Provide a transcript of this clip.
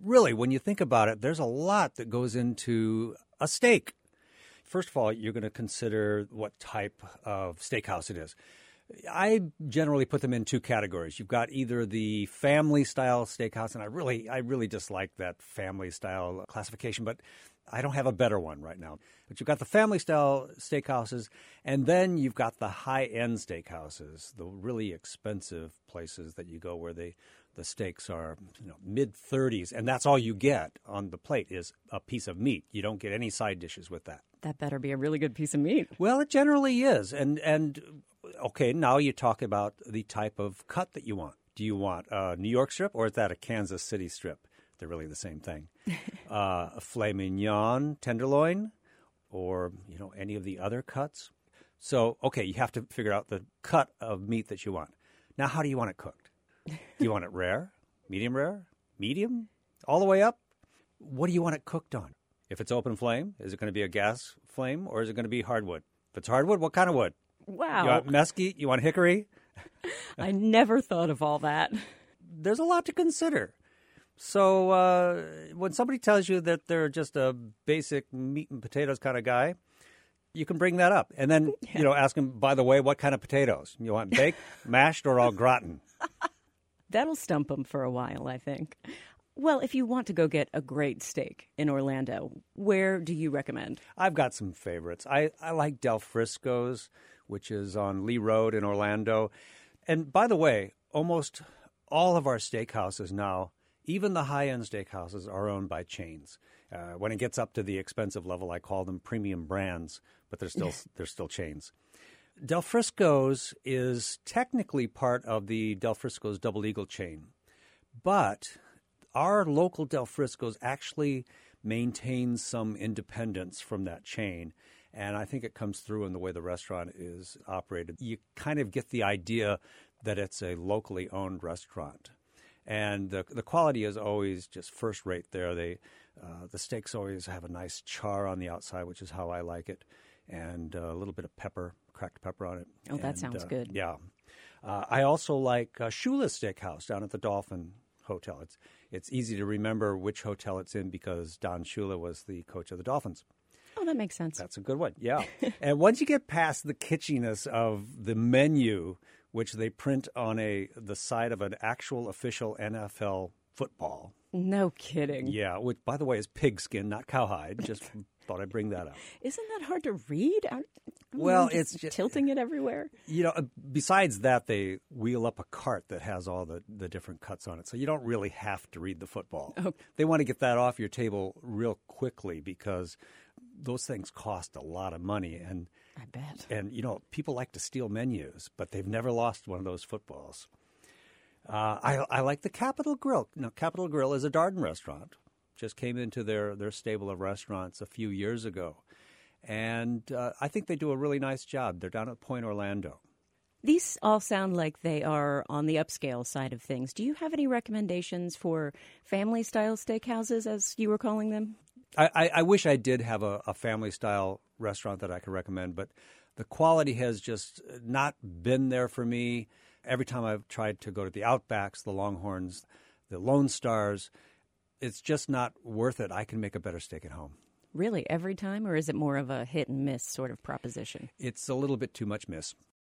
really, when you think about it, there's a lot that goes into a steak. First of all, you're going to consider what type of steakhouse it is. I generally put them in two categories. You've got either the family-style steakhouse, and I really dislike that family-style classification, but I don't have a better one right now. But you've got the family-style steakhouses, and then you've got the high-end steakhouses, the really expensive places that you go where the steaks are mid-30s, and that's all you get on the plate is a piece of meat. You don't get any side dishes with that. That better be a really good piece of meat. Well, it generally is, and okay, now you talk about the type of cut that you want. Do you want a New York strip or is that a Kansas City strip? They're really the same thing. A filet mignon, tenderloin, or any of the other cuts. So, okay, you have to figure out the cut of meat that you want. Now, how do you want it cooked? Do you want it rare, medium, all the way up? What do you want it cooked on? If it's open flame, is it going to be a gas flame or is it going to be hardwood? If it's hardwood, what kind of wood? Wow. You want mesquite? You want hickory? I never thought of all that. There's a lot to consider. So when somebody tells you that they're just a basic meat and potatoes kind of guy, you can bring that up. And then, ask them, by the way, what kind of potatoes? You want baked, mashed, or au gratin? That'll stump them for a while, I think. Well, if you want to go get a great steak in Orlando, where do you recommend? I've got some favorites. I like Del Frisco's, which is on Lee Road in Orlando. And by the way, almost all of our steakhouses now, even the high-end steakhouses, are owned by chains. When it gets up to the expensive level, I call them premium brands, but they're still chains. Del Frisco's is technically part of the Del Frisco's Double Eagle chain, but our local Del Frisco's actually maintains some independence from that chain, and I think it comes through in the way the restaurant is operated. You kind of get the idea that it's a locally owned restaurant. And the quality is always just first rate there. The steaks always have a nice char on the outside, which is how I like it, and a little bit of pepper, cracked pepper on it. Oh, that sounds good. Yeah. I also like Shula's Steakhouse down at the Dolphin Hotel. It's easy to remember which hotel it's in because Don Shula was the coach of the Dolphins. Oh, that makes sense. That's a good one, yeah. And once you get past the kitschiness of the menu, which they print on the side of an actual official NFL football. No kidding. Yeah, which, by the way, is pigskin, not cowhide. Just thought I'd bring that up. Isn't that hard to read? Well, it's just tilting it everywhere. Besides that, they wheel up a cart that has all the different cuts on it, so you don't really have to read the football. Oh. They want to get that off your table real quickly because those things cost a lot of money, and I bet. And people like to steal menus, but they've never lost one of those footballs. I like the Capitol Grill. Now, Capitol Grill is a Darden restaurant. Just came into their stable of restaurants a few years ago. And I think they do a really nice job. They're down at Point Orlando. These all sound like they are on the upscale side of things. Do you have any recommendations for family-style steakhouses, as you were calling them? I wish I did have a family-style restaurant that I could recommend, but the quality has just not been there for me. Every time I've tried to go to the Outbacks, the Longhorns, the Lone Stars, it's just not worth it. I can make a better steak at home. Really? Every time? Or is it more of a hit and miss sort of proposition? It's a little bit too much miss.